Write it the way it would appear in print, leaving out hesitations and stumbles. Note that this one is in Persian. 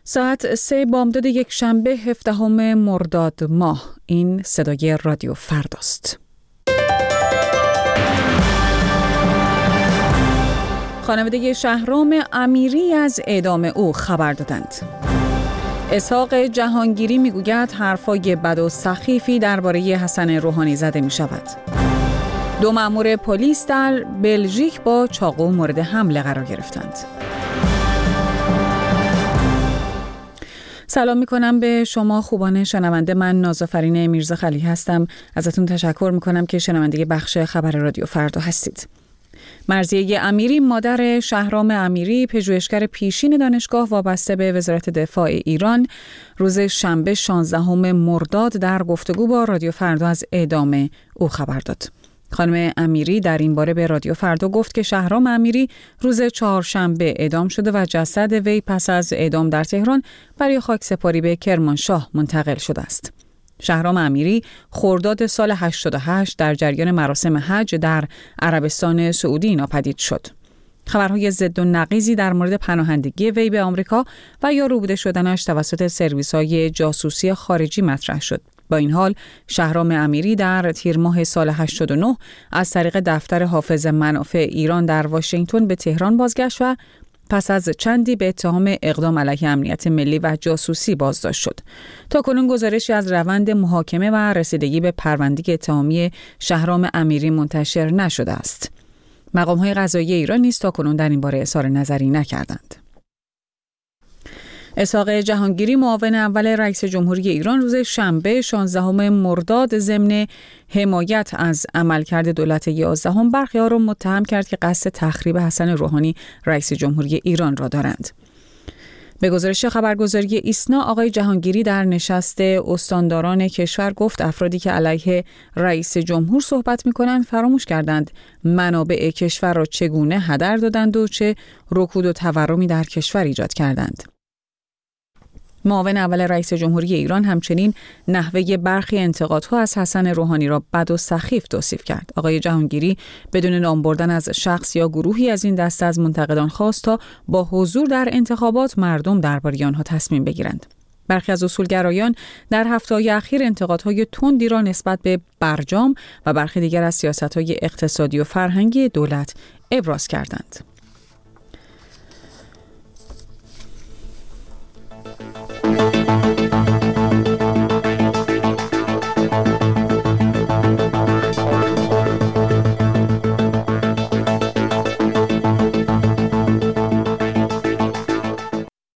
ساعت 3 بامداد یک شنبه 17 مرداد ماه. این صدای رادیو فرداست. خانواده شهرام امیری از اعدام او خبر دادند. اسحاق جهانگیری میگوید حرفای بد و سخیفی درباره حسن روحانی زده می شود. 2 مأمور پلیس در بلژیک با چاقو مورد حمله قرار گرفتند. سلام میکنم به شما خوبان شنونده. من نازافرین میرزا خلیل هستم. ازتون تشکر میکنم که شنونده بخش خبر رادیو فردا هستید. مرضیه امیری، مادر شهرام امیری، پژوهشگر پیشین دانشگاه وابسته به وزارت دفاع ایران، روز شنبه 16 مرداد در گفتگو با رادیو فردا از اعدام او خبر داد. خانم امیری در این باره به رادیو فردا گفت که شهرام امیری روز چهارشنبه اعدام شده و جسد وی پس از اعدام در تهران برای خاکسپاری به کرمانشاه منتقل شده است. شهرام امیری خرداد سال 88 در جریان مراسم حج در عربستان سعودی ناپدید شد. خبرهای ضد و نقیضی در مورد پناهندگی وی به آمریکا و یا روبوده شدنش توسط سرویس‌های جاسوسی خارجی مطرح شد. با این حال شهرام امیری در تیر ماه سال 89 از طریق دفتر حافظ منافع ایران در واشنگتن به تهران بازگشت و پس از چندی به اتهام اقدام علیه امنیت ملی و جاسوسی بازداشت شد. تاکنون گزارشی از روند محاکمه و رسیدگی به پرونده اتهامی شهرام امیری منتشر نشده است. مقام‌های قضایی ایران نیز تاکنون در این باره اظهار نظری نکردند. اسحاق جهانگیری، معاون اول رئیس جمهوری ایران، روز شنبه 16 مرداد ضمن حمایت از عملکرد دولت 11 برخی‌ها را متهم کرد که قصد تخریب حسن روحانی رئیس جمهوری ایران را دارند. به گزارش خبرگزاری ایسنا، آقای جهانگیری در نشست استانداران کشور گفت افرادی که علیه رئیس جمهور صحبت می‌کنند فراموش کردند منابع کشور را چگونه هدر دادند و چه رکود و تورمی در کشور ایجاد کردند. معاون اول رئیس جمهوری ایران همچنین نحوه برخی انتقادها از حسن روحانی را بد و سخیف توصیف کرد. آقای جهانگیری بدون نام بردن از شخص یا گروهی از این دسته از منتقدان خواست تا با حضور در انتخابات مردم درباره آنها تصمیم بگیرند. برخی از اصولگرایان در هفته‌های اخیر انتقادهای تندی را نسبت به برجام و برخی دیگر از سیاست‌های اقتصادی و فرهنگی دولت ابراز کردند.